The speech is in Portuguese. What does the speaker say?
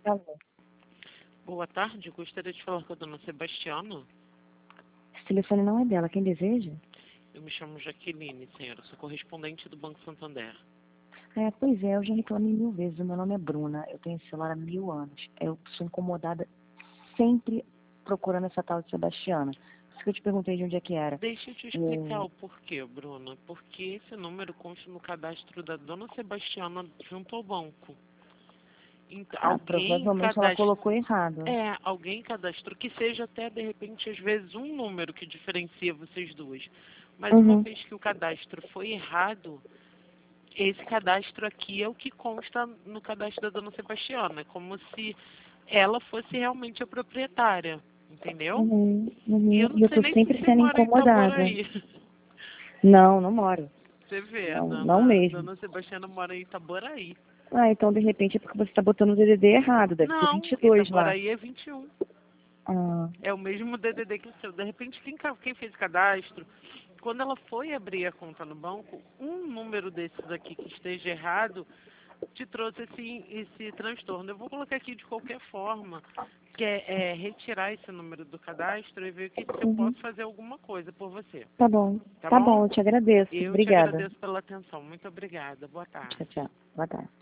Alô. Boa tarde, gostaria de falar com a dona Sebastiana. Esse telefone não é dela, quem deseja? Eu me chamo Jaqueline, senhora, sou correspondente do Banco Santander. Pois é, eu já reclamei 1000 vezes, o meu nome é Bruna, eu tenho esse celular há 1000 anos. Eu sou incomodada sempre procurando essa tal de Sebastiana. Por isso que eu te perguntei de onde é que era. Deixa eu te explicar o porquê, Bruna. Porque esse número consta no cadastro da dona Sebastiana junto ao banco. Então, Provavelmente ela colocou errado. alguém cadastrou, que seja até, de repente, às vezes, um número que diferencia vocês duas. Mas uma vez que o cadastro foi errado, esse cadastro aqui é o que consta no cadastro da dona Sebastiana. É como se ela fosse realmente a proprietária, entendeu? E eu não E eu sei tô nem se sempre você sendo mora em incomodada. Itaboraí. Não, não moro. Você vê, a Não mesmo. dona Sebastiana mora em Itaboraí. Então de repente é porque você tá botando o DDD errado, deve ser Não, 22 lá. Itaboraí é 21. Ah, É o mesmo DDD que o seu. De repente, quem fez cadastro, quando ela foi abrir a conta no banco, um número desses aqui que esteja errado, te trouxe esse transtorno. Eu vou colocar aqui de qualquer forma, que é retirar esse número do cadastro e ver se eu posso fazer alguma coisa por você. tá bom. Tá Tá bom? bom, eu te agradeço. Eu te Obrigada. agradeço pela atenção. Muito obrigada. Boa tarde. Tchau, tchau. Boa tarde.